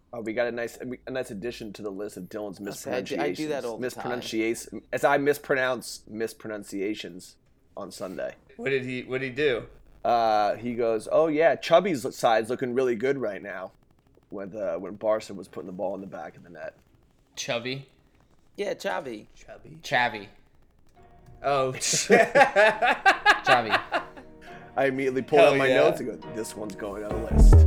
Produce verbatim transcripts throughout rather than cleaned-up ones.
Oh, we got a nice a nice addition to the list of Dylan's mispronunciations. I do, I do that all the time. As I mispronounce mispronunciations on Sunday. What did he What did he do? Uh, he goes, "Oh yeah, Chubby's side's looking really good right now." When uh, when Barca was putting the ball in the back of the net. Chubby. Yeah, Chavi. Chubby. Chavy. Oh. Chavi. I immediately pulled Hell out my yeah. notes and go, "This one's going on the list."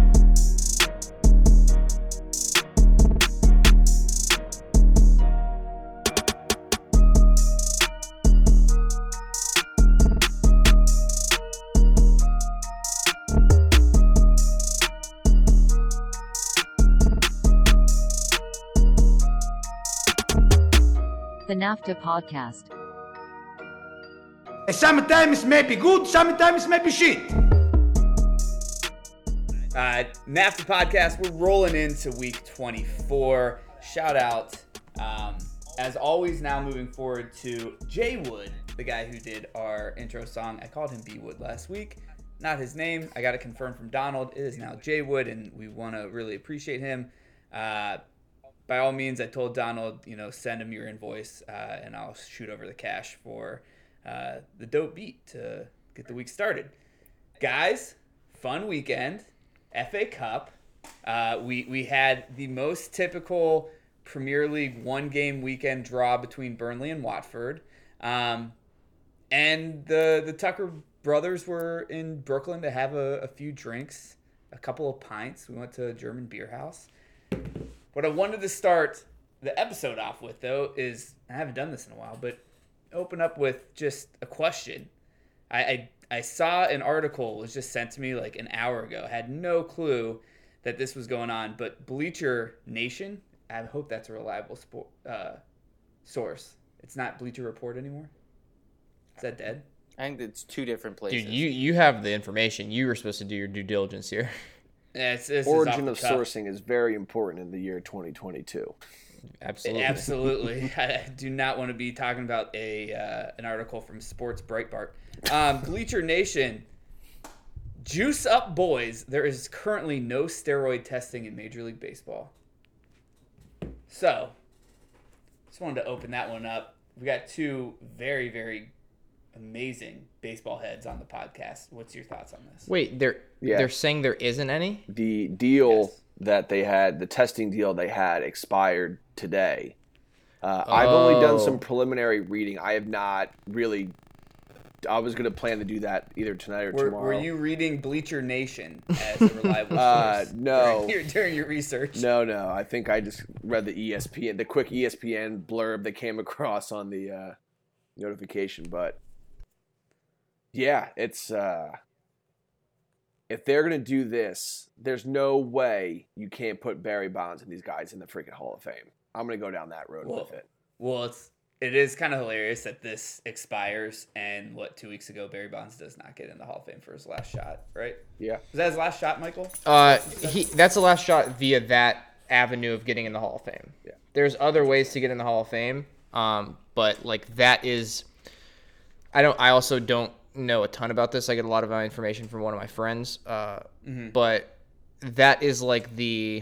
The NAFTA Podcast. Sometimes may be good, sometimes may be shit. Uh, NAFTA Podcast, we're rolling into week twenty-four. Shout out, um, as always, now moving forward to Jay Wood, the guy who did our intro song. I called him B Wood last week. Not his name. I got it confirmed from Donald. It is now Jay Wood, and we want to really appreciate him. Uh, by all means, I told Donald, you know, send him your invoice, uh, and I'll shoot over the cash for uh, the dope beat to get the week started. Guys, fun weekend. F A Cup. Uh, we we had the most typical Premier League one-game weekend draw between Burnley and Watford, um, and the the Tucker brothers were in Brooklyn to have a, a few drinks, a couple of pints. We went to a German beer house. What I wanted to start the episode off with, though, is I haven't done this in a while, but open up with just a question. I, I I saw an article was just sent to me like an hour ago. I had no clue that this was going on, but Bleacher Nation, I hope that's a reliable sport, uh, source. It's not Bleacher Report anymore. Is that dead? I think it's two different places. Dude, you, you have the information. You were supposed to do your due diligence here. Yeah, it's, this Origin of is off the cuff. sourcing is very important in the year twenty twenty-two. Absolutely. Absolutely. I do not want to be talking about a uh, an article from Sports Breitbart. Um, Bleacher Nation, juice up, boys. There is currently no steroid testing in Major League Baseball. So, just wanted to open that one up. We got two very, very amazing baseball heads on the podcast. What's your thoughts on this? Wait, they're Yeah. they're saying there isn't any? The deal Yes. that they had, the testing deal they had, expired today. Uh, I've only done some Oh. preliminary reading. I have not really. I was going to plan to do that either tonight or Were, tomorrow. were you reading Bleacher Nation as a reliable Uh, source no. during, your, during your research? No, no. I think I just read the E S P N, the quick E S P N blurb that came across on the uh, notification. But yeah, it's uh, if they're gonna do this, there's no way you can't put Barry Bonds and these guys in the freaking Hall of Fame. I'm gonna go down that road Well, with it. Well, it's it is kind of hilarious that this expires, and what two weeks ago Barry Bonds does not get in the Hall of Fame for his last shot, right? Yeah. Was that his last shot, Michael? Uh, he that's the last shot via that avenue of getting in the Hall of Fame. Yeah. There's other ways to get in the Hall of Fame, um, but like that is, I don't. I also don't know a ton about this. I get a lot of my information from one of my friends, uh, Mm-hmm. but that is like the,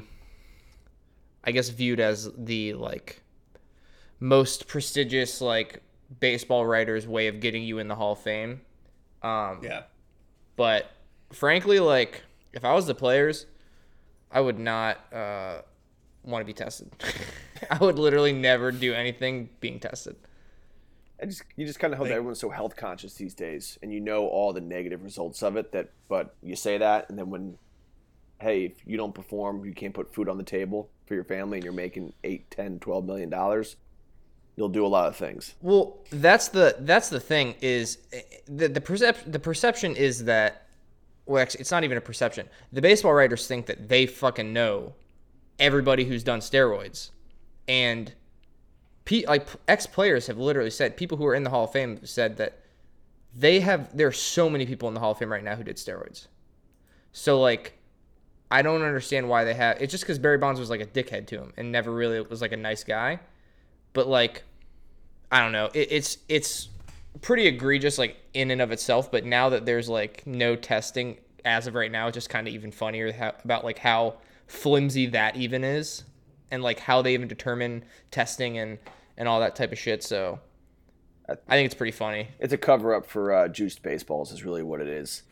I guess viewed as the like most prestigious like baseball writer's way of getting you in the Hall of Fame. Um, Yeah. But frankly, like if I was the players, I would not uh, want to be tested. I would literally never do anything being tested. I just you just kind of hope that everyone's so health conscious these days, and you know all the negative results of it. That, but you say that, and then when, hey, if you don't perform, you can't put food on the table for your family, and you're making eight, ten, twelve million dollars. You'll do a lot of things. Well, that's the that's the thing is the the percep- the perception is that well, actually, it's not even a perception. The baseball writers think that they fucking know everybody who's done steroids, and P, like ex-players have literally said, people who are in the Hall of Fame said that they have, there are so many people in the Hall of Fame right now who did steroids. So like, I don't understand why they have, it's just because Barry Bonds was like a dickhead to him and never really was like a nice guy. But like, I don't know, it, it's, it's pretty egregious like in and of itself. But now that there's like no testing as of right now, it's just kind of even funnier how, about like how flimsy that even is, and like how they even determine testing and and all that type of shit. So I think it's pretty funny. It's a cover up for uh, juiced baseballs, is really what it is.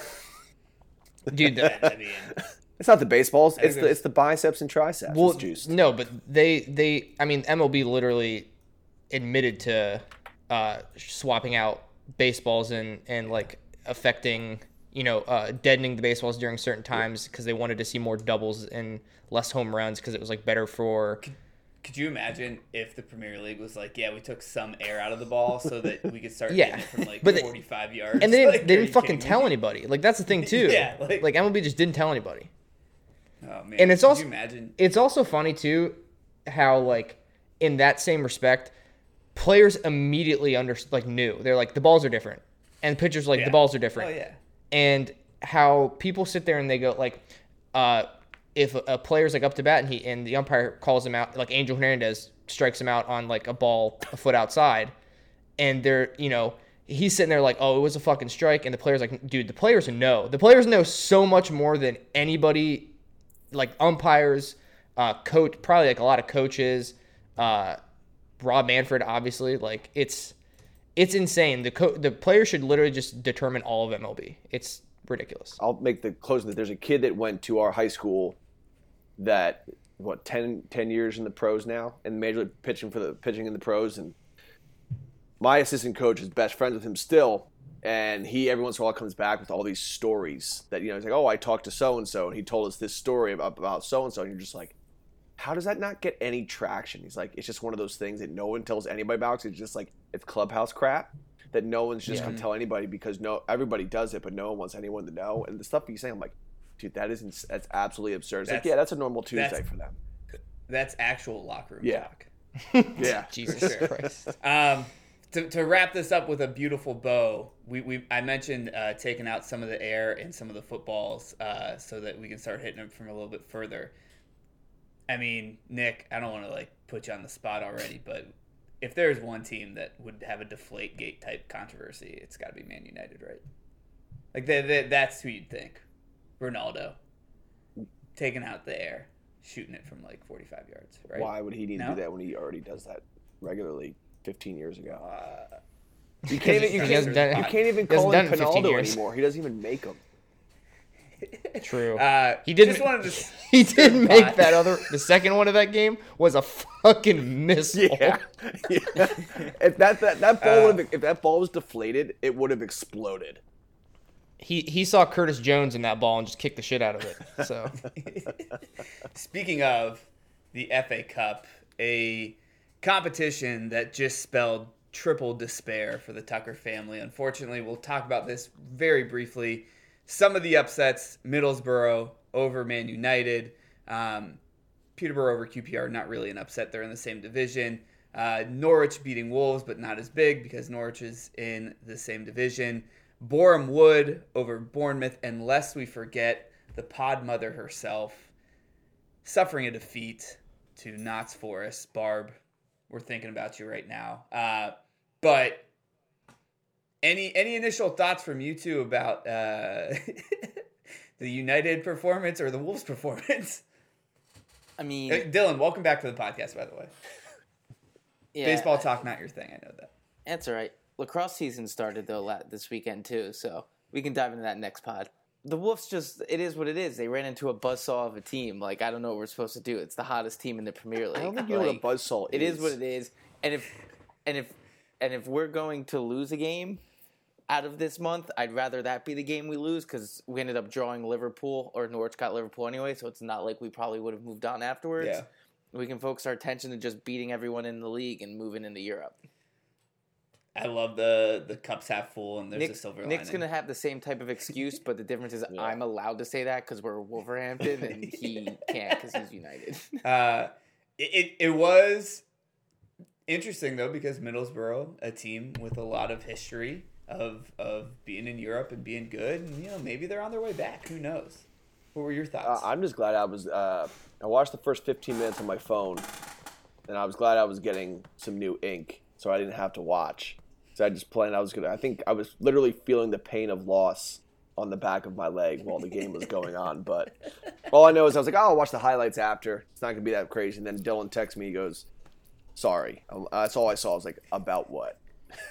Dude, the, I mean, It's not the baseballs. think It's the there's- it's the biceps and triceps. well, it's juiced. no, but they they I mean M L B literally admitted to uh, swapping out baseballs and and like affecting, you know, uh, deadening the baseballs during certain times because they wanted to see more doubles and less home runs because it was like better for. could you imagine if the Premier League was like, yeah, we took some air out of the ball so that we could start Yeah. hitting it from like But they- forty-five yards? And they didn't, Like, they are didn't you fucking kidding tell me? anybody. Like that's the thing too. Yeah, like- like M L B just didn't tell anybody. Oh man, And it's could also you imagine? it's also funny too how like in that same respect players immediately under like knew they're like the balls are different and pitchers like Yeah. the balls are different. Oh yeah. And how people sit there and they go like uh if a player's like up to bat and he and the umpire calls him out, like Angel Hernandez strikes him out on like a ball a foot outside, and they're, you know, he's sitting there like, oh, it was a fucking strike, and the player's like, dude, the players know. The players know so much more than anybody, like umpires, uh, coach, probably like a lot of coaches, uh, Rob Manfred, obviously. Like it's it's insane. The co- the players should literally just determine all of M L B. It's ridiculous. I'll make the closing that there's a kid that went to our high school that what ten, ten years in the pros now and major league pitching for the pitching in the pros, and my assistant coach is best friends with him still, and he every once in a while comes back with all these stories that, you know, he's like, oh, I talked to so and so and he told us this story about about so and so, and you're just like, how does that not get any traction? He's like, it's just one of those things that no one tells anybody about. 'Cause it's just like it's clubhouse crap that no one's just gonna tell anybody because no everybody does it, but no one wants anyone to know. And the stuff he's saying, I'm like, dude, that is ins- that's absolutely absurd. It's like, That's- yeah, that's a normal Tuesday that's- for them. That's actual locker room Yeah. talk. Yeah, Jesus sure. Christ. Um, to, to wrap this up with a beautiful bow, we, we I mentioned uh, taking out some of the air in some of the footballs uh, so that we can start hitting them from a little bit further. I mean, Nick, I don't want to like put you on the spot already, but if there's one team that would have a deflate gate type controversy, it's got to be Man United, right? Like they, they, that's who you'd think. Ronaldo taking out the air, shooting it from like forty-five yards, right? Why would he need to No? do that when he already does that regularly fifteen years ago? Uh, You can't even, you He hasn't can't, done- you can't even he hasn't call done him it in fifteen Pinaldo years. anymore. He doesn't even make them. True. Uh, He did. Just wanted to. He did make spot. that other. The second one of that game was a fucking missile. Yeah, yeah. If that that, that ball Uh, would have, if that ball was deflated, it would have exploded. He he saw Curtis Jones in that ball and just kicked the shit out of it. So Speaking of the F A Cup, a competition that just spelled triple despair for the Tucker family. Unfortunately, we'll talk about this very briefly. Some of the upsets: Middlesbrough over Man United, um, Peterborough over Q P R. Not really an upset; they're in the same division. Uh, Norwich beating Wolves, but not as big because Norwich is in the same division. Boreham Wood over Bournemouth, and lest we forget the pod mother herself, suffering a defeat to Notts Forest. Barb, we're thinking about you right now. Uh, but any any initial thoughts from you two about uh, the United performance or the Wolves performance? I mean, Uh, Dylan, welcome back to the podcast, by the way. yeah, Baseball talk, not your thing. I know that. That's all right. Lacrosse season started though la- this weekend too, so we can dive into that next pod. The Wolves just, it is what it is. They ran into a buzzsaw of a team. Like, I don't know what we're supposed to do. It's the hottest team in the Premier League. I don't think you know what a Like, buzzsaw It is. is what it is. And if and if and if we're going to lose a game out of this month, I'd rather that be the game we lose because we ended up drawing Liverpool, or Norwich got Liverpool anyway, so it's not like we probably would have moved on afterwards. Yeah. We can focus our attention to just beating everyone in the league and moving into Europe. I love the the cups half full and there's Nick, a silver Nick's lining. gonna have the same type of excuse, but the difference is Yeah. I'm allowed to say that because we're Wolverhampton, and he can't because he's United. Uh, it, it it was interesting though because Middlesbrough, a team with a lot of history of of being in Europe and being good, and you know maybe they're on their way back. Who knows? What were your Uh, thoughts? I'm just glad I was. Uh, I watched the first fifteen minutes on my phone, and I was glad I was getting some new ink, so I didn't have to watch. So I just planned. I was gonna. I think I was literally feeling the pain of loss on the back of my leg while the game was going on. But all I know is I was like, oh, I'll watch the highlights after. It's not going to be that crazy. And then Dylan texts me. He goes, sorry. Um, That's all I saw. I was like, about what?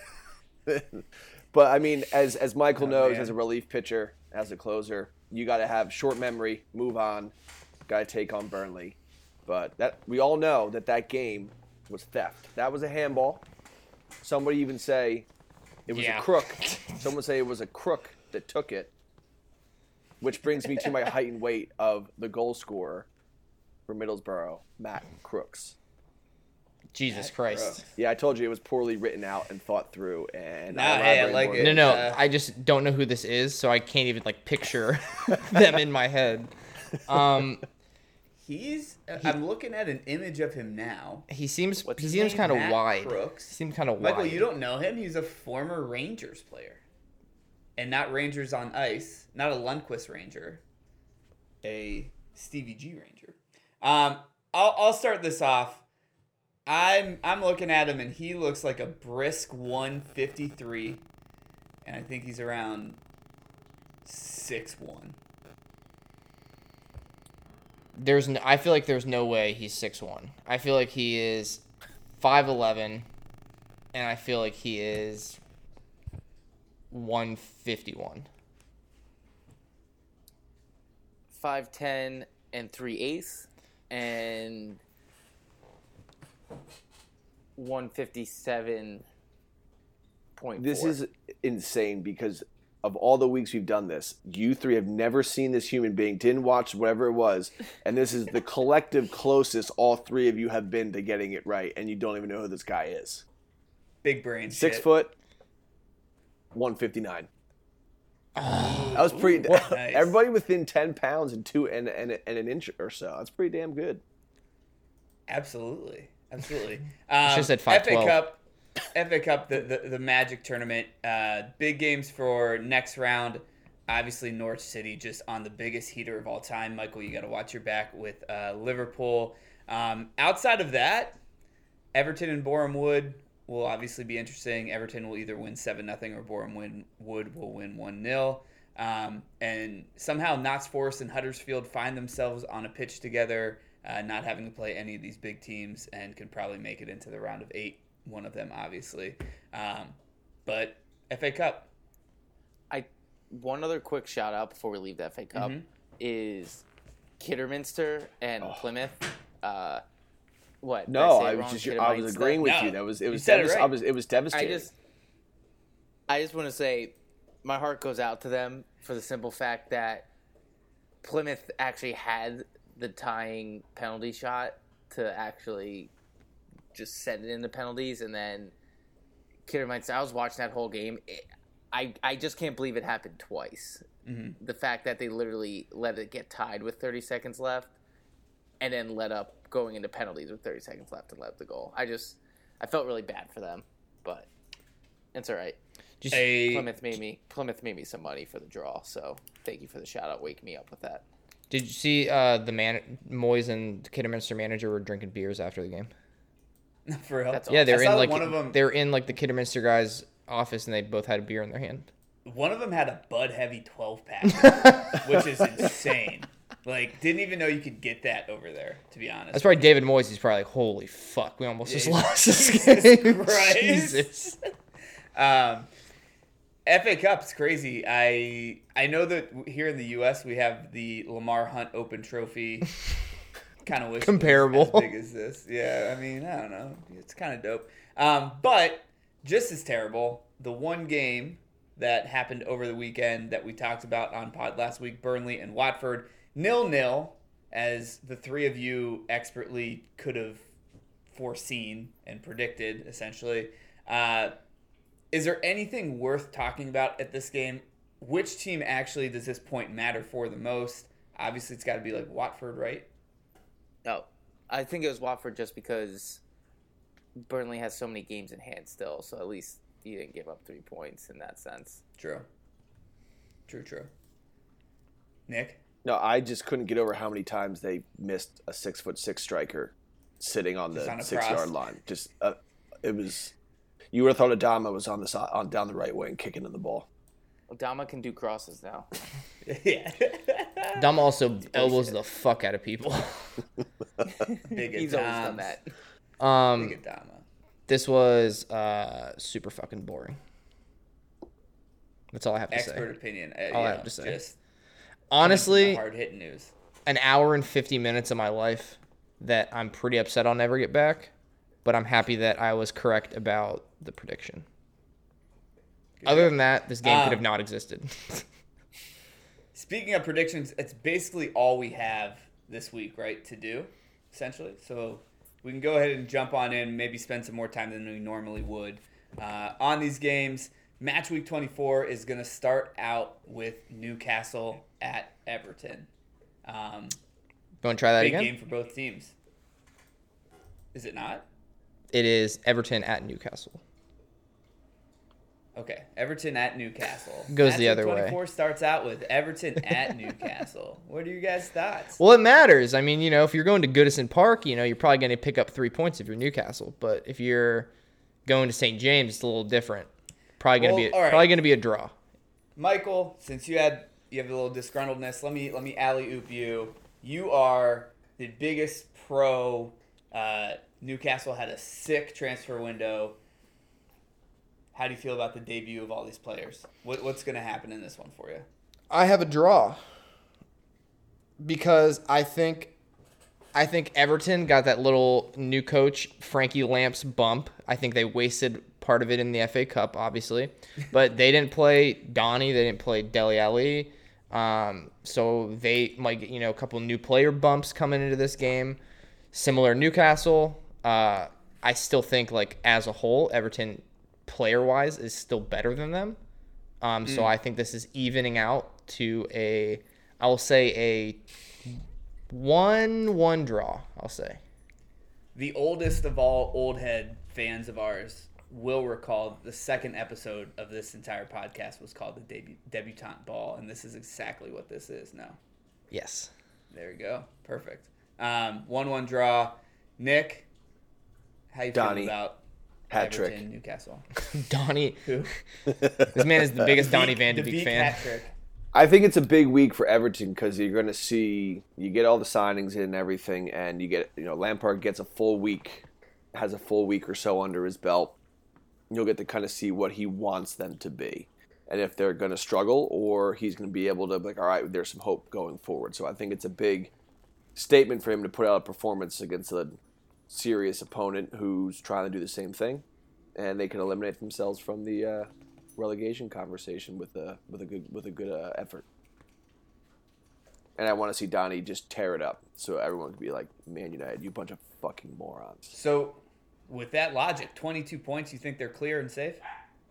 But, I mean, as as Michael Oh, knows, man. as a relief pitcher, as a closer, you got to have short memory, move on, got to take on Burnley. But that we all know that that game was theft. That was a handball. Somebody even say it was Yeah. a crook. Someone say it was a crook that took it. Which brings me to my height and weight of the goal scorer for Middlesbrough, Matt Crooks. Jesus Christ. Yeah, I told you it was poorly written out and thought through. And Nah, hey, I elaborated like more it. than- No, no, Uh, I just don't know who this is, so I can't even like picture them in my head. Um, He's. I'm looking at an image of him now. he seems What's he his seems name? kind of Matt wide. Crooks. He seems kind of wide. Michael, you don't know him. He's a former Rangers player, and not Rangers on ice. Not a Lundqvist Ranger. A Stevie G Ranger. Um, I'll I'll start this off. I'm I'm looking at him, and he looks like a brisk one fifty-three, and I think he's around six one. There's no, I feel like there's no way he's six one. I feel like he is five eleven, and I feel like he is one fifty-one. five ten and three eighths and one fifty-seven point four. This is insane because of all the weeks we've done this, you three have never seen this human being, didn't watch whatever it was, and this is the collective closest all three of you have been to getting it right, and you don't even know who this guy is. Big brain. Six shit. foot, one fifty-nine. That was pretty. Ooh, nice. Everybody within ten pounds and two and, and and an inch or so. That's pretty damn good. Absolutely, absolutely. Um, should've said F five A twelve. Cup, F A Cup, the, the the Magic tournament. Uh, big games for next round. Obviously, Norwich City just on the biggest heater of all time. Michael, you got to watch your back with uh, Liverpool. Um, outside of that, Everton and Boreham Wood will obviously be interesting. Everton will either win seven nothing or Boreham win, Wood will win one nil. Um, and somehow Notts Forest and Huddersfield find themselves on a pitch together, uh, not having to play any of these big teams, and can probably make it into the round of eight, one of them obviously. Um, but F A Cup. I one other quick shout out before we leave the F A Cup Mhm. is Kidderminster and Plymouth. Uh, what? Did No, say it I was wrong? just I Kidderminster? was agreeing with No, you. That was it you was said it devas- right. I was it was I devastating. just, I just want to say, my heart goes out to them for the simple fact that Plymouth actually had the tying penalty shot to actually just send it into penalties, and then Kidderminster. I was watching that whole game. It, I I just can't believe it happened twice. Mm-hmm. The fact that they literally let it get tied with thirty seconds left, and then let up going into penalties with thirty seconds left and let up the goal. I just I felt really bad for them, but it's all right. Just A Plymouth made me Plymouth made me some money for the draw, so thank you for the shout out. Wake me up with that. Did you see uh, the man Moyes and the Kidderminster manager were drinking beers after the game? for help. That's Yeah, they I were saw in that like one of them. they were in like the Kidderminster guy's office, and they both had a beer in their hand. One of them had a Bud Heavy twelve pack, which is insane. Like, didn't even know you could get that over there, to be honest. That's probably David Moyes. He's probably like, "Holy fuck, we almost just Yeah, lost this Jesus game." Christ. Jesus. Um, F A Cup's crazy. I I know that here in the U S we have the Lamar Hunt Open Trophy. Kind of wish it was Comparable. as big as this. Yeah, I mean, I don't know. It's kind of dope. Um, but just as terrible, the one game that happened over the weekend that we talked about on pod last week, Burnley and Watford, nil nil, as the three of you expertly could have foreseen and predicted, essentially. Uh, is there anything worth talking about at this game? Which team actually does this point matter for the most? Obviously, it's got to be like Watford, right? No, I think it was Watford just because Burnley has so many games in hand still, so at least you didn't give up three points in that sense. True. True, true. Nick? No, I just couldn't get over how many times they missed a six foot six striker sitting on Just the on a six cross. yard line. Just uh, it was. You would have thought Adama was on the side, on down the right wing, kicking in the ball. Dama can do crosses now. yeah. Dom also elbows the fuck out of people. Big He's always done that. Um, Big Dama. this was uh super fucking boring. That's all I have to Expert say. opinion. Uh, All I you have to say. Just Honestly, hard hitting news. an hour and fifty minutes of my life that I'm pretty upset I'll never get back, but I'm happy that I was correct about the prediction. Other than that, this game Um, could have not existed. Speaking of predictions, it's basically all we have this week, right, to do, essentially. So we can go ahead and jump on in, maybe spend some more time than we normally would uh, on these games. Match week twenty-four is going to start out with Newcastle at Everton. Um, You want to try that big again? game for both teams. Is it not? It is Everton at Newcastle. Okay, Everton at Newcastle. Goes Match the week other way. twenty-four starts out with Everton at Newcastle. What are you guys' thoughts? Well, it matters. I mean, you know, if you're going to Goodison Park, you know, you're probably going to pick up three points if you're Newcastle. But if you're going to Saint James, it's a little different. Probably going to Well, be a, all right. probably going to be a draw. Michael, since you had you have a little disgruntledness, let me let me alley oop you. You are the biggest pro. Uh, Newcastle had a sick transfer window. How do you feel about the debut of all these players? What, what's going to happen in this one for you? I have a draw because I think I think Everton got that little new coach Frankie Lamps bump. I think they wasted part of it in the F A Cup, obviously, but they didn't play Donny, they didn't play Dele Alli, um, so they might get, you know, a couple new player bumps coming into this game. Similar Newcastle, uh, I still think like as a whole, Everton player wise is still better than them. Um, So I think this is evening out to a, I'll say a one one draw. I'll say. The oldest of all old head fans of ours will recall the second episode of this entire podcast was called the Debu- Debutante Ball, and this is exactly what this is now. Yes. There you go. Perfect. Um, one one draw. Nick, how you Donnie. feel about Hat trick. Everton, Newcastle? Donnie. Who? This man is the biggest Donnie Van de the Beek Beek fan. hat trick. I think it's a big week for Everton because you're going to see you get all the signings in and everything, and you get you know Lampard gets a full week, has a full week or so under his belt. You'll get to kind of see what he wants them to be, and if they're going to struggle or he's going to be able to be like, all right, there's some hope going forward. So I think it's a big statement for him to put out a performance against a serious opponent who's trying to do the same thing, and they can eliminate themselves from the uh, relegation conversation with a with a good with a good uh, effort. And I want to see Donnie just tear it up, so everyone can be like, "Man United, you bunch of fucking morons." So, with that logic, twenty-two points, you think they're clear and safe?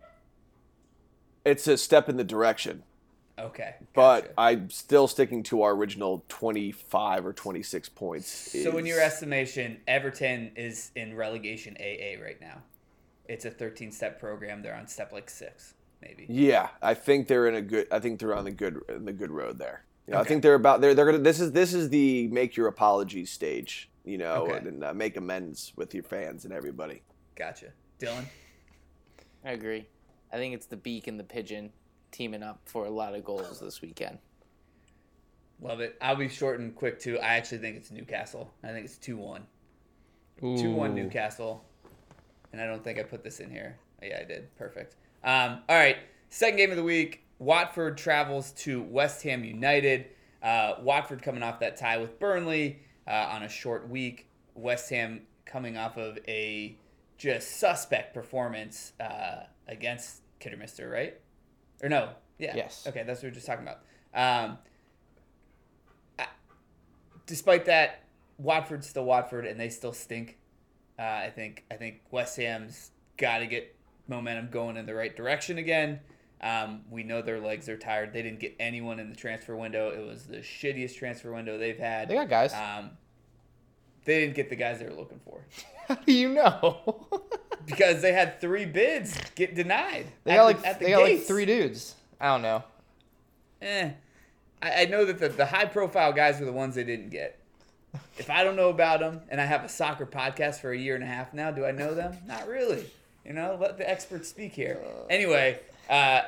It's a step in the direction, Okay. but gotcha. I'm still sticking to our original twenty-five or twenty-six points. So, in is- your estimation, Everton is in relegation A A right now. It's a thirteen-step program. They're on step like six, maybe. Yeah, I think they're in a good. I think they're on the good in the good road there. You know, Okay. I think they're about. They're they're gonna. This is this is the make your apologies stage. You know, Okay. and uh, make amends with your fans and everybody. Gotcha. Dylan? I agree. I think it's the Beak and the Pigeon teaming up for a lot of goals this weekend. Love it. I'll be short and quick, too. I actually think it's Newcastle. I think it's two one. Ooh. two one Newcastle. And I don't think I put this in here. Yeah, I did. Perfect. Um, all right. Second game of the week. Watford travels to West Ham United. Uh, Watford coming off that tie with Burnley uh, on a short week. West Ham coming off of a just suspect performance uh, against Kidderminster, right? Or no? Yeah. Yes. Okay, that's what we were just talking about. Um, I, despite that, Watford's still Watford, and they still stink. Uh, I think I think West Ham's got to get momentum going in the right direction again. Um, we know their legs are tired. They didn't get anyone in the transfer window. It was the shittiest transfer window they've had. They got guys. Um, they didn't get the guys they were looking for How do you know? because they had three bids get denied. They at got the- like at the they got like gates. three dudes. I don't know. Eh, I, I know that the, the high profile guys were the ones they didn't get. If I don't know about them, and I have a soccer podcast for a year and a half now, do I know them? Not really. You know, let the experts speak here. Anyway, uh,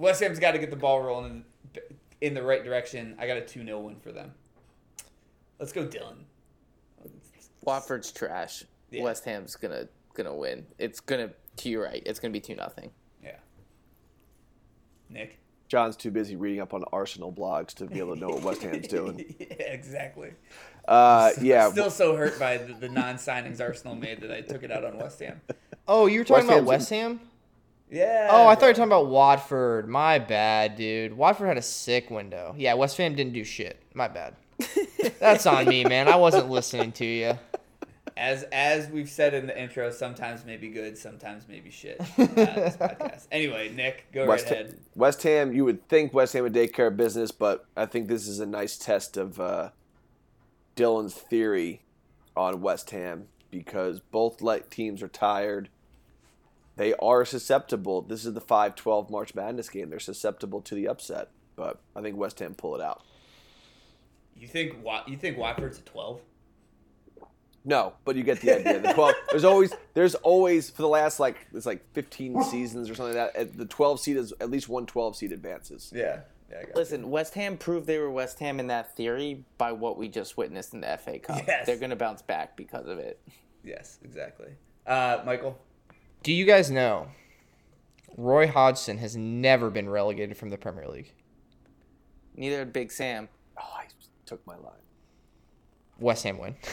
West Ham's got to get the ball rolling in, in the right direction. I got a two nil win for them. Let's go, Dylan. Watford's trash. Yeah. West Ham's gonna gonna win. It's gonna to your right. It's gonna be two nothing. Yeah. Nick. John's too busy reading up on Arsenal blogs to be able to know what West Ham's doing. Yeah, exactly. Uh, yeah. Still so hurt by the, the non-signings Arsenal made that I took it out on West Ham. Oh, you were talking West about Ham's- West Ham? Yeah. Oh, I thought you were talking about Watford. My bad, dude. Watford had a sick window. Yeah, West Ham didn't do shit. My bad. That's on me, man. I wasn't listening to you. As as we've said in the intro, sometimes may be good, sometimes may be shit. Uh, this podcast. Anyway, Nick, go West, right ahead. West Ham, you would think West Ham would take care of business, but I think this is a nice test of uh, Dylan's theory on West Ham because both like teams are tired. They are susceptible. This is the five twelve March Madness game. They're susceptible to the upset, but I think West Ham pull it out. You think Wa- you think Watford's a twelve? No, but you get the idea. The twelve. There's always, there's always for the last like it's like fifteen seasons or something like that. at- The twelve seed is at least one twelve seed advances. Yeah. Yeah. I got Listen, West Ham proved they were West Ham in that theory by what we just witnessed in the F A Cup. Yes. They're gonna bounce back because of it. you. Yes, exactly. Uh, Michael. Do you guys know Roy Hodgson has never been relegated from the Premier League? Neither did Big Sam. Oh, I took my line. West Ham win.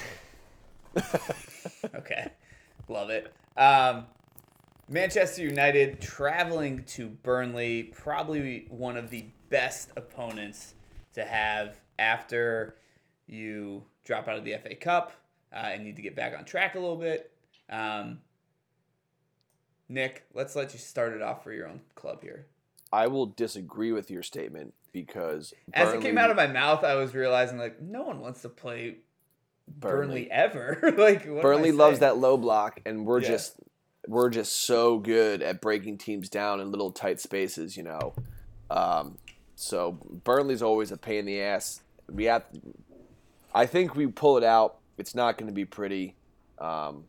Okay. Love it. Um, Manchester United traveling to Burnley, probably one of the best opponents to have after you drop out of the F A Cup uh, and need to get back on track a little bit. Um, Nick, let's let you start it off for your own club here. I will disagree with your statement because As it Burnley- came out of my mouth, I was realizing, like, no one wants to play Burnley, Burnley, ever. like, what am I Burnley loves saying? that low block, and we're Yeah. just we're just so good at breaking teams down in little tight spaces, you know. Um, so Burnley's always a pain in the ass. We have, I think we pull it out. It's not going to be pretty. Um,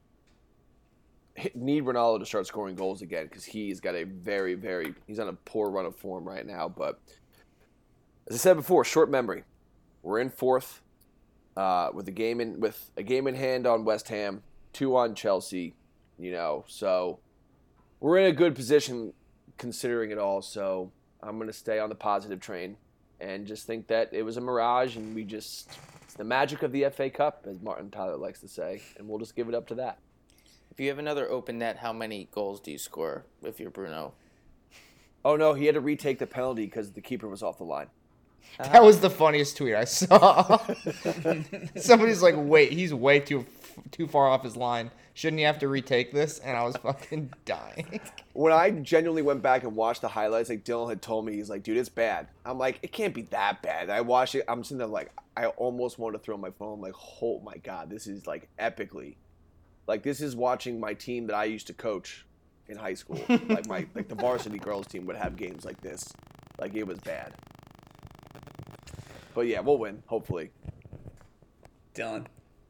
need Ronaldo to start scoring goals again because he's got a very, very he's on a poor run of form right now. But as I said before, short memory. We're in fourth uh, with a game in with a game in hand on West Ham, two on Chelsea. You know, so we're in a good position considering it all. So I'm going to stay on the positive train and just think that it was a mirage and we just it's the magic of the F A Cup, as Martin Tyler likes to say, and we'll just give it up to that. If you have another open net, how many goals do you score if you're Bruno? Oh no, he had to retake the penalty because the keeper was off the line. That was the funniest tweet I saw. Somebody's like, wait, he's way too too far off his line. Shouldn't he have to retake this? And I was fucking dying. When I genuinely went back and watched the highlights, like Dylan had told me, he's like, dude, it's bad. I'm like, it can't be that bad. I watched it. I'm sitting there like, I almost wanted to throw my phone. I'm like, oh my God, this is like epically. Like, this is watching my team that I used to coach in high school. like, my like the varsity girls team would have games like this. Like, it was bad. But yeah, we'll win, hopefully. Dylan.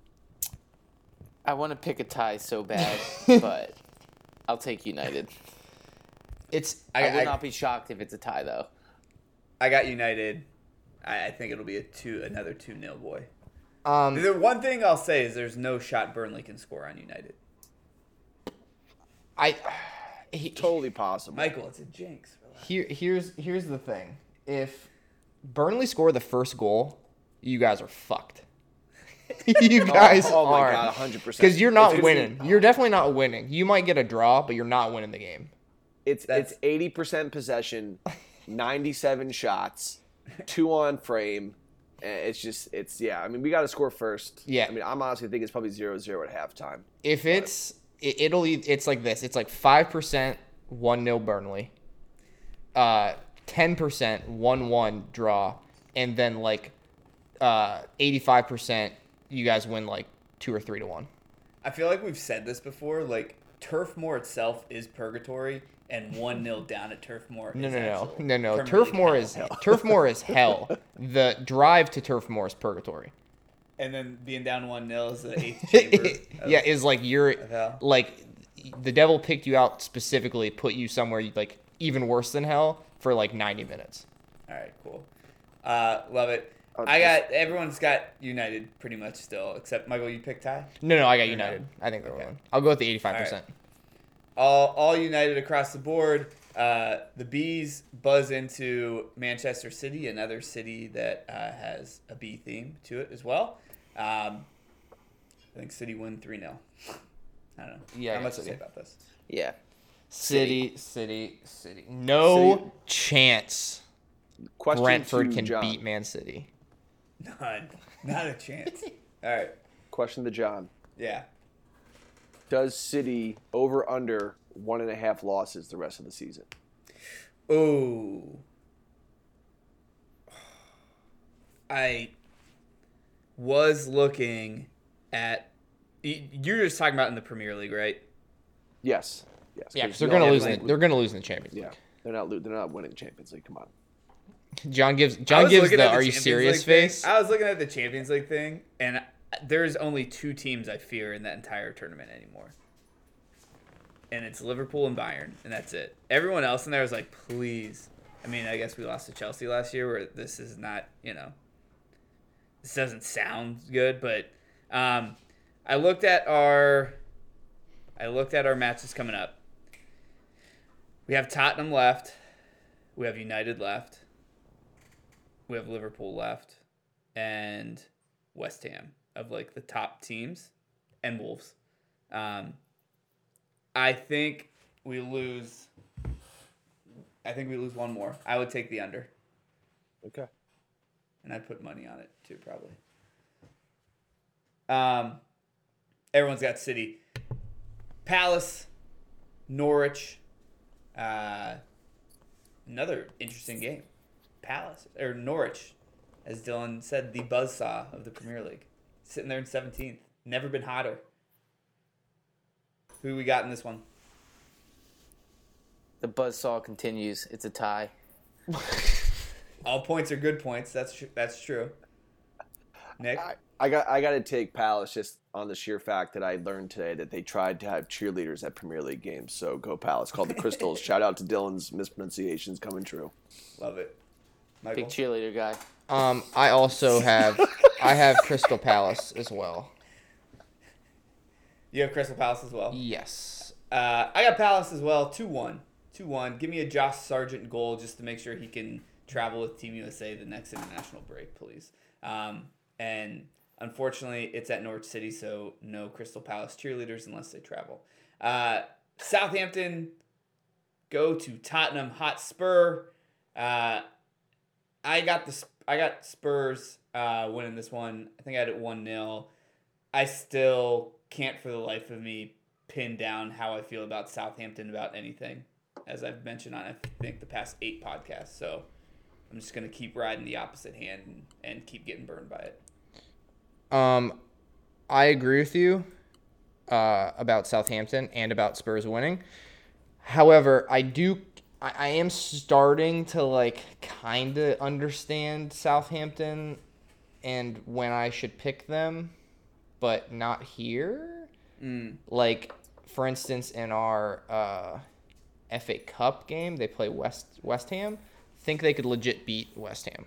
I want to pick a tie so bad, but I'll take United. It's I, I, would I, not be shocked if it's a tie, though. I got United. I, I think it'll be a two, another two nil boy. um The one thing I'll say is there's no shot Burnley can score on United. I he, Totally possible. Michael, it's a jinx. Relax. here here's here's the thing. If Burnley score the first goal, you guys are fucked. you guys oh, oh my are. God, one hundred percent. Because you're not It's- winning. You're definitely not winning. You might get a draw, but you're not winning the game. It's That's- it's eighty percent possession, ninety-seven shots, two on frame. And it's just it's yeah. I mean, we got to score first. Yeah. I mean, I'm honestly think it's probably zero zero at halftime. If it's it, it'll e- it's like this. It's like five percent one nil Burnley, uh, ten percent one one draw, and then like uh eighty-five percent you guys win like two or three to one. I feel like we've said this before. Like Turf Moor itself is purgatory, and one nil down at Turf Moor. No, is no, no, actual no, no. Premier Turf League Moor hell. is Turf Moor is hell. The drive to Turf Moor is purgatory. And then being down one nil is the eighth chamber. of- Yeah, is like you're hell. like the devil picked you out specifically, put you somewhere you like even worse than hell for like ninety minutes. All right, cool. Uh, love it. Oh, I got everyone's got United pretty much still, except Michael. You picked tie. No, no, I got Or United. no? I think they're Okay. winning. I'll go with the eighty-five percent. All all United across the board. Uh, the Bees buzz into Manchester City, another city that uh, has a bee theme to it as well. Um, I think City win three nil. I don't know. Yeah, I How got much to City. say about this? Yeah. City, City, City. No City. chance Question Brentford to can John. beat Man City. None. Not a chance. All right. Question to John. Yeah. Does City over under one and a half losses the rest of the season? Ooh. I was looking at. y- You're just talking about in the Premier League, right? Yes. Yes. Yeah, 'cause because they're we all gonna have lose. In like- the, they're gonna lose in the Champions League. Yeah, they're not. lo- They're not winning the Champions League. Come on. John gives. I John was gives looking the at "Are you Champions serious?" League thing. face. I was looking at the Champions League thing, and there's only two teams I fear in that entire tournament anymore. And it's Liverpool and Bayern, and that's it. Everyone else in there was like, please. I mean, I guess we lost to Chelsea last year, where this is not, you know, this doesn't sound good, but um, I looked at our, I looked at our matches coming up. We have Tottenham left, we have United left, we have Liverpool left, and West Ham of like the top teams, and Wolves. Um, I think we lose. I think we lose one more. I would take the under, Okay. and I'd put money on it too, probably. Um, everyone's got City, Palace, Norwich. Uh, another interesting game. Palace or Norwich, as Dylan said, the buzzsaw of the Premier League, sitting there in seventeenth. Never been hotter. Who we got in this one? The buzzsaw continues. It's a tie. All points are good points. That's tr- that's true. Nick, I, I got. I got to take Palace just on the sheer fact that I learned today that they tried to have cheerleaders at Premier League games. So go Palace. Called the Crystals. Shout out to Dylan's mispronunciations coming true. love it. Michael, Big cheerleader guy. Um, I also have. I have Crystal Palace as well. you have Crystal Palace as well. Yes. Uh, I got Palace as well. two one. two one. Give me a Josh Sargent goal just to make sure he can travel with Team U S A the next international break, please. Um, and unfortunately, it's at Norwich City, so no Crystal Palace cheerleaders unless they travel. Uh, Southampton go to Tottenham Hotspur. Uh, I got the I got Spurs uh, winning this one. I think I had it one nil. I still can't for the life of me pin down how I feel about Southampton about anything, as I've mentioned on I think the past eight podcasts. So I'm just gonna keep riding the opposite hand and, and keep getting burned by it. Um, I agree with you uh, about Southampton and about Spurs winning. However, I do. I, I am starting to like kind of understand Southampton and when I should pick them, but not here. Mm. Like, for instance, in our uh, F A Cup game, they play West West Ham. Think they could legit beat West Ham.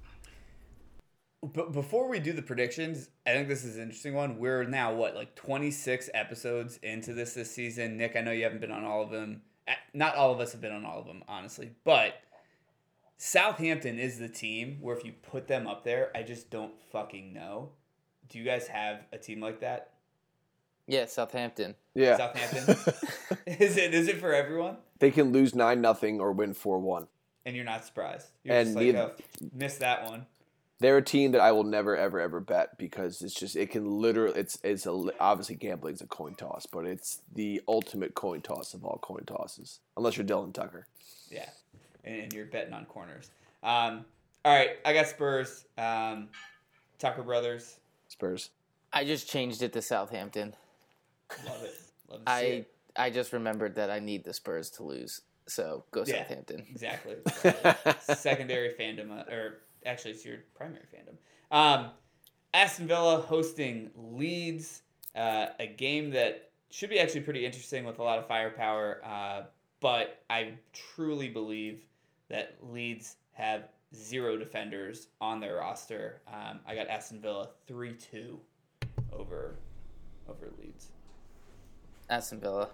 But before we do the predictions, I think this is an interesting one. We're now, what, like twenty-six episodes into this this season. Nick, I know you haven't been on all of them. Eh, Not all of us have been on all of them, honestly. But Southampton is the team where if you put them up there, I just don't fucking know. Do you guys have a team like that? Yeah, Southampton. Yeah. Southampton? is it is it for everyone? They can lose nine nothing or win four one. And you're not surprised. You're And just like, neither- oh, missed that one. They're a team that I will never ever ever bet because it's just it can literally it's it's a, obviously gambling is a coin toss, but it's the ultimate coin toss of all coin tosses, unless you're Dylan Tucker. Yeah, and, and you're betting on corners. Um, all right, I got Spurs. Um, Tucker Brothers. Spurs. I just changed it to Southampton. Love it. Love to see I it. I just remembered that I need the Spurs to lose. So go Yeah. Southampton. Exactly. Secondary fandom, uh, or actually, it's your primary fandom. Um, Aston Villa hosting Leeds, uh, a game that should be actually pretty interesting with a lot of firepower. Uh, but I truly believe that Leeds have zero defenders on their roster. Um, I got Aston Villa three two over over Leeds. Aston Villa.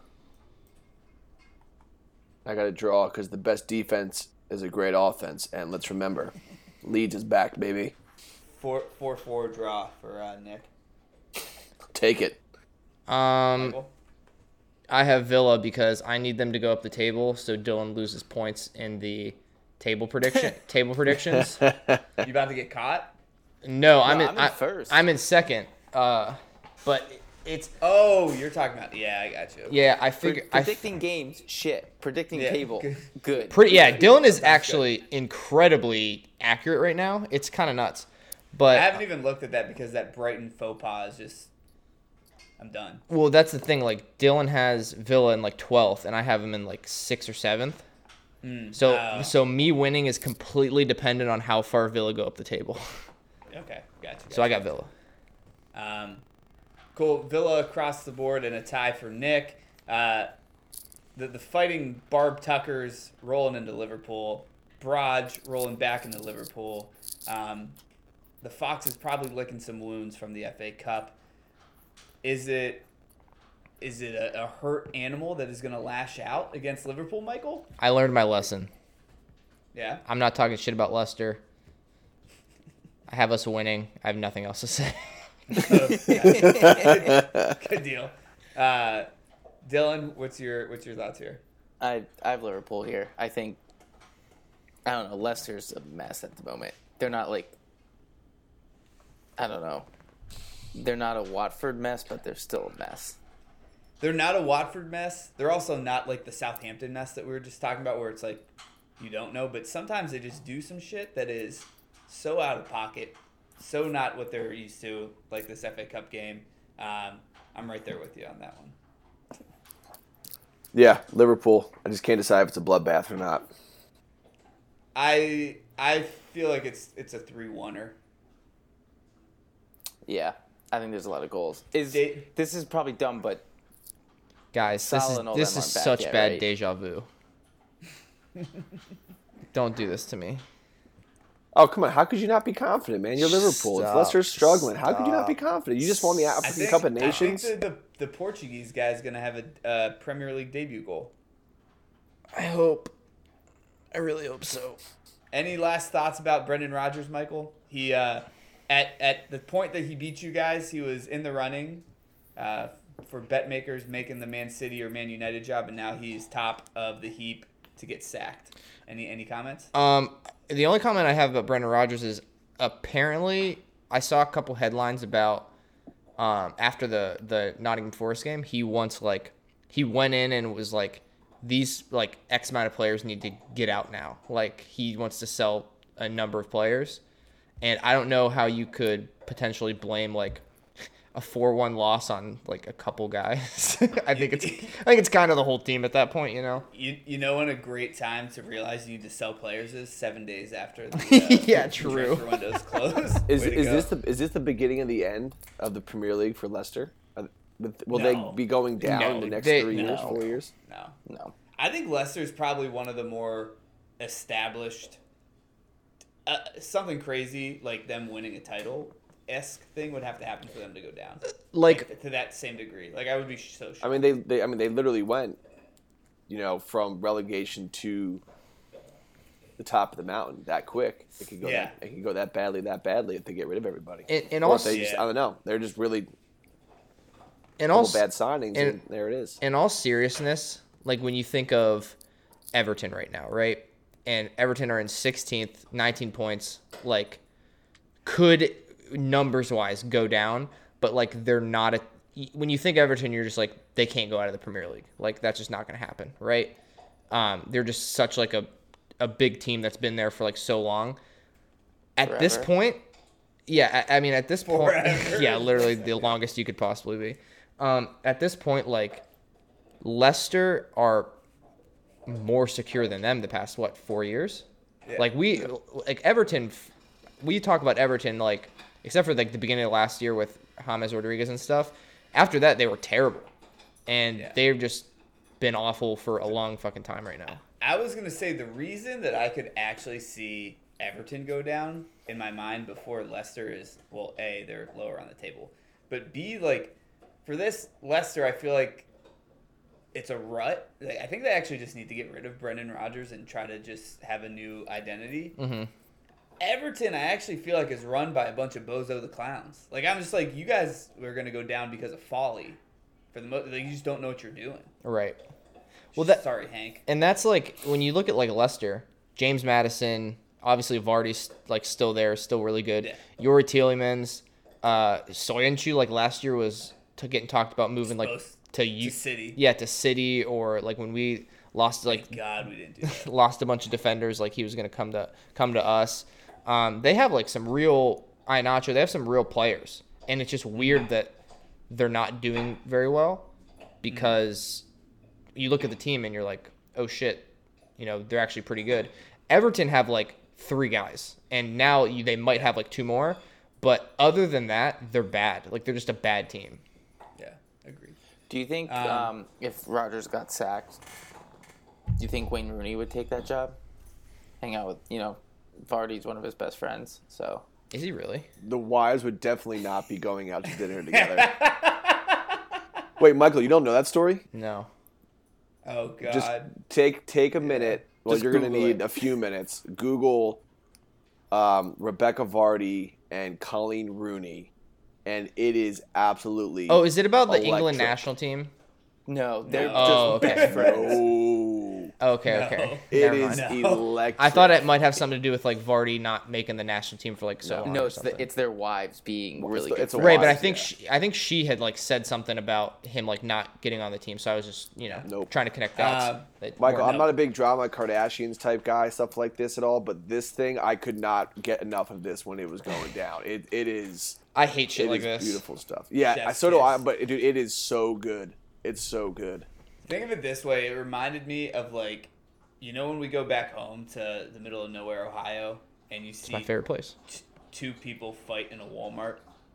I got to draw because the best defense is a great offense, and let's remember, Leeds is back, baby. Four four four draw for uh, Nick. Take it. Um, Michael? I have Villa because I need them to go up the table so Dylan loses points in the table prediction table predictions. You about to get caught? No, I'm No, in, I'm in I, first. I'm in second. Uh, but it's Oh, you're talking about yeah, I got you. yeah. I Pre- figure I f- predicting games, shit. Predicting Yeah, table, good. good. pretty yeah. Dylan is actually incredibly accurate right now. It's kind of nuts. But I haven't even looked at that because that Brighton faux pas is just. I'm done. well, that's the thing. Like Dylan has Villa in like twelfth, and I have him in like sixth or seventh. Mm, So oh, so me winning is completely dependent on how far Villa go up the table. okay, gotcha. So I got Villa. Um, cool. Villa across the board and a tie for Nick. Uh, the the fighting Barb Tuckers rolling into Liverpool. Braj rolling back into Liverpool. Um, the Fox is probably licking some wounds from the F A Cup. Is it is it a, a hurt animal that is going to lash out against Liverpool, Michael? I learned my lesson. Yeah. I'm not talking shit about Leicester. I have us winning. I have nothing else to say. Good deal. Uh, Dylan, what's your what's your thoughts here? I I have Liverpool here. I think I don't know. Leicester's a mess at the moment. They're not like I don't know. They're not a Watford mess, but they're still a mess. They're not a Watford mess. They're also not like the Southampton mess that we were just talking about, where it's like you don't know, but sometimes they just do some shit that is so out of pocket, so not what they're used to, like this F A Cup game. Um, I'm right there with you on that one. Yeah, Liverpool. I just can't decide if it's a bloodbath or not. I I feel like it's it's a three one-er. Yeah, I think there's a lot of goals. Is They- this is probably dumb, but Guys, this Salah is and all this them is aren't back such yet, bad right? deja vu. Don't do this to me. Oh, come on. How could you not be confident, man? You're Liverpool. If Stop. Leicester's struggling, how could you not be confident? You just won the I African think, Cup of I Nations. think the, the, the Portuguese guy is going to have a uh, Premier League debut goal. I hope. I really hope so. Any last thoughts about Brendan Rodgers, Michael? He uh, at at the point that he beat you guys, he was in the running uh, for bet makers making the Man City or Man United job, and now he's top of the heap to get sacked. Any any comments? Um, the only comment I have about Brendan Rodgers is apparently I saw a couple headlines about um, after the the Nottingham Forest game, he once like he went in and was like, these like X amount of players need to get out now. Like he wants to sell a number of players, and I don't know how you could potentially blame like a four one loss on like a couple guys. I think it's I think it's kind of the whole team at that point, you know. You you know when a great time to realize you need to sell players is seven days after the uh, Yeah, true. transfer window's closed. Is Way to is go. this the is this the beginning of the end of the Premier League for Leicester? Are- Will No. they be going down No, in the next they- three years, no. four years? no? no. I think Leicester's probably one of the more established. Uh, something crazy like them winning a title esque thing would have to happen for them to go down, Like to that same degree. Like I would be so shocked. I mean, they, they I mean, they literally went, you know, from relegation to the top of the mountain that quick. It could go. Yeah. That, it could go that badly, that badly if they get rid of everybody. and, and Or if also they just, Yeah. I don't know. They're just really and couple also bad signings, and, and- there it is. in all seriousness, like when you think of Everton right now, right? And Everton are in sixteenth, nineteen points, like could numbers wise go down, but like they're not a when you think Everton, you're just like they can't go out of the Premier League. Like that's just not going to happen, right? Um, they're just such like a a big team that's been there for like so long. At this Forever. point, yeah, I, I mean at this point, Forever. yeah, literally the longest you could possibly be. Um, at this point, like Leicester are more secure than them the past what four years. Like we, like Everton, we talk about Everton like except for like the beginning of last year with James Rodriguez and stuff. After that, they were terrible, and Yeah. they're just been awful for a long fucking time right now. I was gonna say the reason that I could actually see Everton go down in my mind before Leicester is, well, A, they're lower on the table, but B, like for this Leicester, I feel like it's a rut. Like, I think they actually just need to get rid of Brendan Rodgers and try to just have a new identity. Mm-hmm. Everton, I actually feel like is run by a bunch of bozo the clowns. Like I'm just like, you guys are gonna go down because of folly. For the mo- like, you just don't know what you're doing. Right. Well, that sorry, Hank. and that's like when you look at like Leicester, James Madison, obviously Vardy's like still there, still really good. Yeah. Yuri Tielemans, uh, Soyuncu like last year was to getting talked about moving like Supposed to you, to City. yeah, to City, or like when we lost like Thank God we didn't do that. lost a bunch of defenders, like he was gonna come to come to us. Um, they have like some real Iheanacho. They have some real players, and it's just weird that they're not doing very well because you look at the team and you're like, oh shit, you know, they're actually pretty good. Everton have like three guys, and now you, they might have like two more, but other than that, they're bad. Like they're just a bad team. Yeah, agreed. Do you think Um, um, if Rodgers got sacked, do you think Wayne Rooney would take that job? Hang out with, you know, Vardy's one of his best friends, so. Is he really? The wives would definitely not be going out to dinner together. Wait, Michael, you don't know that story? No. Oh God. Just take take a minute. Well, Just you're going to Google need it. a few minutes. Google um, Rebecca Vardy and Colleen Rooney, and it is absolutely. Oh, is it about the England Electric. national team? No, they're No. Oh, just okay. best friends. Oh, Okay, No. okay. it Never is mind. No. electric. I thought it might have something to do with like Vardy not making the national team for like so No. long. No, or it's, the, something. it's their wives being Well, really it's the- good. it's a friends. Right, but I wives, think yeah. she, I think she had like said something about him like not getting on the team. So I was just you know Nope. trying to connect dots. Uh, that Michael, weren't- I'm not a big drama Kardashians type guy, stuff like this at all. But this thing, I could not get enough of this when it was going down. It it is I hate shit it like is this. beautiful stuff. Yeah, Chef's so do I. kiss. But dude, it is so good. It's so good. Think of it this way. It reminded me of like, you know, when we go back home to the middle of nowhere, Ohio, and you It's see my favorite place. t- two people fight in a Walmart.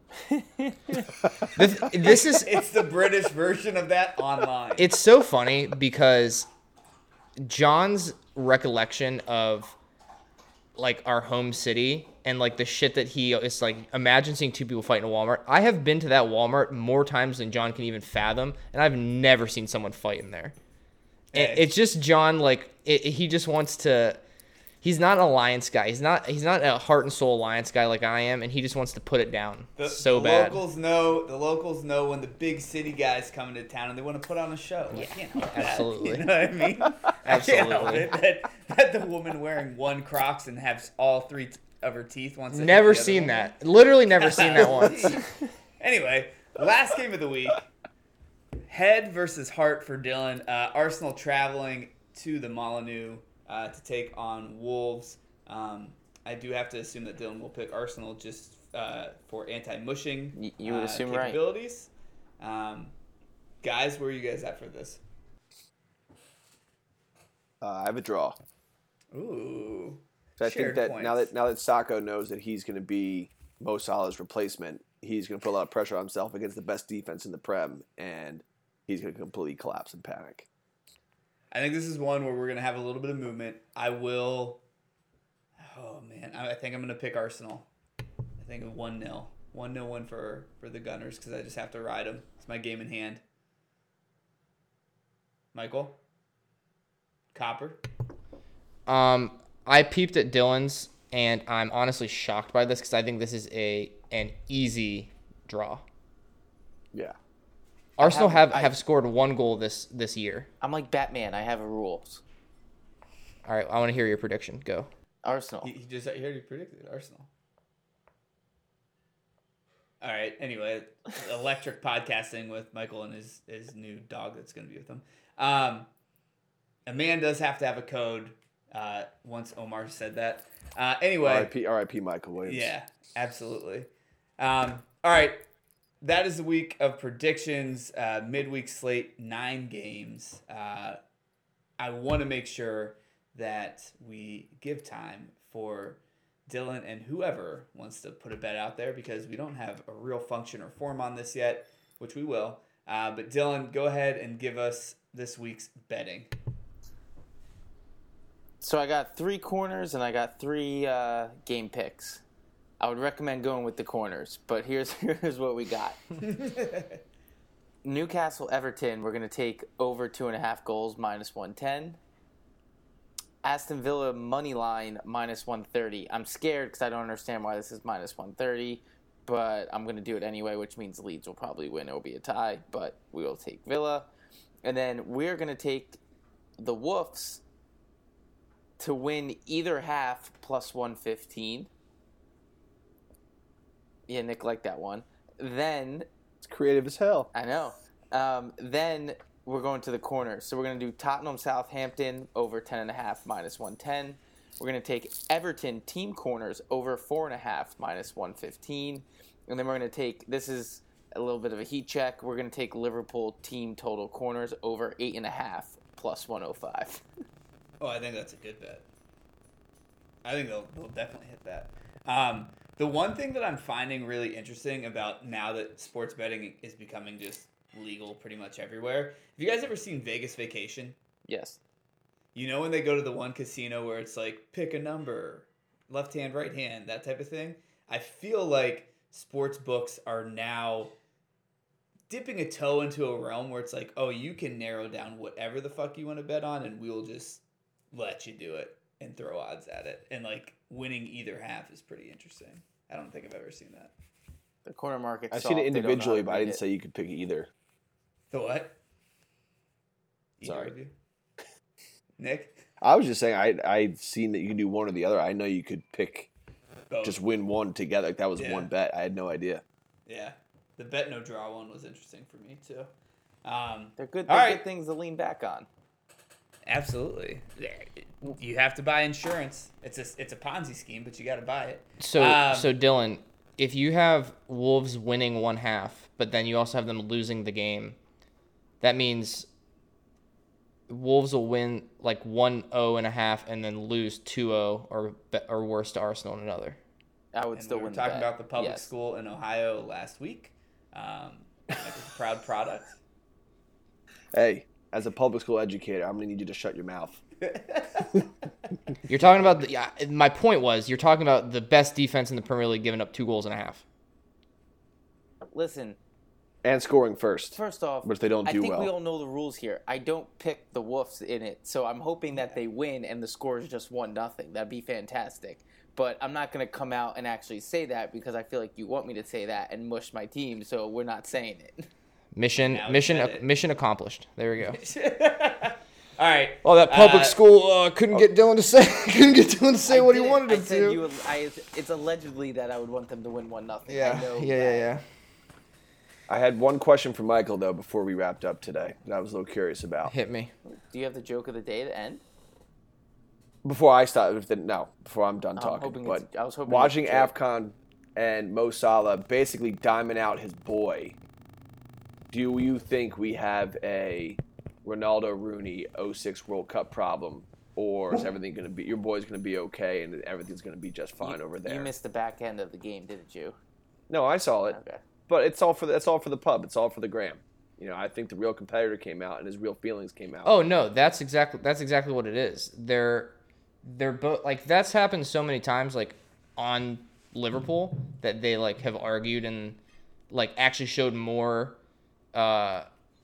This, this is It's the British version of that online. it's so funny because John's recollection of like our home city and like the shit that he is like imagine seeing two people fight in a Walmart. I have been to that Walmart more times than John can even fathom, and I've never seen someone fight in there. It, Hey. it's just John like it, he just wants to. He's not an alliance guy. He's not. He's not a heart and soul alliance guy like I am, and he just wants to put it down The, so the bad. locals know. The locals know when the big city guys come into town and they want to put on a show. I can't help that. absolutely. You know what I mean? I can't help Absolutely. it that, that the woman wearing one Crocs and has all three t- of her teeth wants to hit Never the other seen woman. that. Literally never seen that once. Anyway, last game of the week. Head versus heart for Dylan. Uh, Arsenal traveling to the Molineux uh, to take on Wolves. Um, I do have to assume that Dylan will pick Arsenal just uh, for anti-mushing Y- you would uh, assume right. capabilities. Um, guys, where are you guys at for this? Uh, I have a draw. Ooh. So I Shared think that now points. that now that Sacco knows that he's going to be Mo Salah's replacement, he's going to put a lot of pressure on himself against the best defense in the Prem, and he's going to completely collapse and panic. I think this is one where we're going to have a little bit of movement. I will. Oh, man. I I think I'm going to pick Arsenal. I think a one nil. one nil win for, for the Gunners because I just have to ride them. It's my game in hand. Michael? Copper? Um, I peeped at Dylan's, and I'm honestly shocked by this because I think this is a an easy draw. Yeah. Arsenal have- have, I- have scored one goal this this year. I'm like Batman. I have rules. All right, I want to hear your prediction. Go. Arsenal. He, he just he already predicted Arsenal. All right. Anyway, electric podcasting with Michael and his, his new dog that's going to be with him. Um, a man does have to have a code. Uh, once Omar said that. Uh, anyway. R I P R I P Michael Williams. Yeah, absolutely. Um, all right. That is the week of predictions. Uh, midweek slate, nine games. Uh, I want to make sure that we give time for Dylan and whoever wants to put a bet out there because we don't have a real function or form on this yet, which we will. Uh, but Dylan, go ahead and give us this week's betting. So I got three corners and I got three uh, game picks. I would recommend going with the corners, but here's here's what we got. Newcastle Everton, we're going to take over two and a half goals, minus one ten. Aston Villa money line, minus one thirty. I'm scared because I don't understand why this is minus one thirty, but I'm going to do it anyway, which means Leeds will probably win. It will be a tie, but we will take Villa. And then we're going to take the Wolves to win either half, plus one fifteen. Yeah, Nick liked that one. Then, It's creative as hell. I know. Um, then we're going to the corner. So we're going to do Tottenham Southampton over ten and a half, minus one ten. We're going to take Everton team corners over four and a half, minus one fifteen. And then we're going to take, this is a little bit of a heat check, we're going to take Liverpool team total corners over eight and a half, plus one oh five. Oh, I think that's a good bet. I think they'll, they'll definitely hit that. Um, the one thing that I'm finding really interesting about now that sports betting is becoming just legal pretty much everywhere. Have you guys ever seen Vegas Vacation? Yes. You know when they go to the one casino where it's like, pick a number, left hand, right hand, that type of thing? I feel like sports books are now dipping a toe into a realm where it's like, oh, you can narrow down whatever the fuck you want to bet on and we'll just let you do it and throw odds at it. And like winning either half is pretty interesting. I don't think I've ever seen that. The corner market. I've seen it individually, but I didn't say you could pick either. The what? Either Sorry. of you? Nick? I was just saying I I'd seen that you can do one or the other. I know you could pick Both. just win one together. Like that was Yeah. one bet. I had no idea. Yeah. The bet no draw one was interesting for me too. Um, They're good, All they're right. good things to lean back on. Absolutely. You have to buy insurance. It's a it's a Ponzi scheme, but you got to buy it. So, Um, so Dylan, if you have Wolves winning one half, but then you also have them losing the game, that means Wolves will win like one oh and a half and then lose two oh or be- or worse to Arsenal in another. I would And still we were win the talking bet. about the public Yes. school in Ohio last week. Um, it was a proud product. Hey, as a public school educator, I'm gonna need you to shut your mouth. You're talking about the, yeah, my point was you're talking about the best defense in the Premier League giving up two goals and a half. Listen, And scoring first. first off, Which they don't I do think well. we all know the rules here. I don't pick the Wolves in it, so I'm hoping that they win and the score is just one nothing. That'd be fantastic. But I'm not going to come out and actually say that because I feel like you want me to say that and mush my team, so we're not saying it. Mission Now you mission said it. mission accomplished. There we go. All right. Oh, that public Uh, school uh, couldn't get Dylan to say couldn't get Dylan to say I what he didn't- wanted I him said to. you would, I, it's allegedly that I would want them to win one nothing. yeah, I know yeah, yeah, that. yeah. I had one question for Michael though before we wrapped up today that I was a little curious about. Hit me. Do you have the joke of the day to end? Before I start, if the- no, before I'm done I'm talking. hoping But it's- I was hoping watching it's a joke. AFCON and Mo Salah basically diamond out his boy, do you think we have a Ronaldo Rooney oh six World Cup problem, or is everything going to be your boy's going to be okay and everything's going to be just fine You- over there? You missed the back end of the game, didn't you? No, I saw it, Okay. but it's all for the, it's all for the pub. It's all for the gram. You know, I think the real competitor came out and his real feelings came out. Oh no, that's exactly that's exactly what it is. They're they're both like that's happened so many times like on Liverpool that they like have argued and like actually showed more uh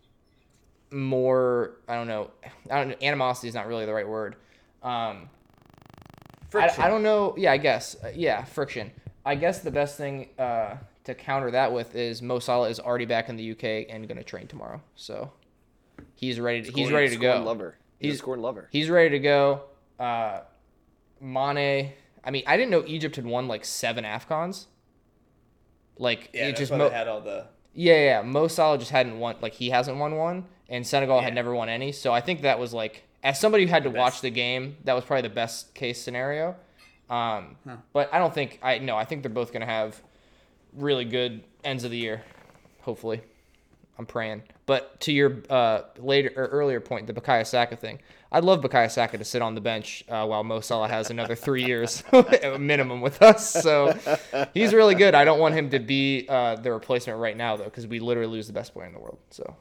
more I don't know I don't know animosity is not really the right word. Um I, I don't know. Yeah, I guess. Uh, yeah, friction. I guess the best thing uh, to counter that with is Mo Salah is already back in the U K and going to train tomorrow. So he's ready. To, he's Scoring- ready to scoring go. Lover. He's, He's- a scoring lover. He's ready to go. Uh, Mane. I mean, I didn't know Egypt had won like seven AFCONs. Like Yeah, it that's just why Mo- they had all the. yeah, yeah. Mo Salah just hadn't won. Like he hasn't won one, and Senegal Yeah. had never won any. So I think that was like, as somebody who had to The watch best. the game, that was probably the best case scenario. Um, Huh. But I don't think I no. I think they're both gonna have really good ends of the year, hopefully. I'm praying. But to your uh, later or earlier point, the Bukayo Saka thing, I'd love Bukayo Saka to sit on the bench uh, while Mo Salah has another three years minimum with us. So he's really good. I don't want him to be uh, the replacement right now, though, because we literally lose the best player in the world. So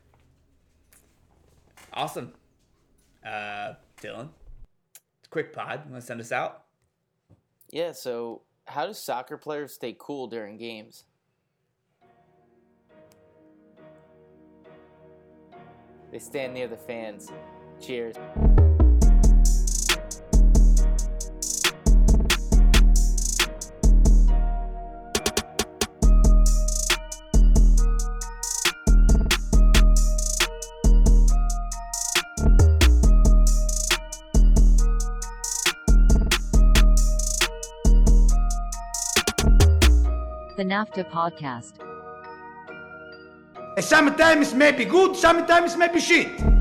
awesome. Uh, Dylan, quick pod. You want to send us out? Yeah, so how do soccer players stay cool during games? They stand near the fans. Cheers. The NAFTA Podcast. Sometimes maybe good, sometimes maybe shit.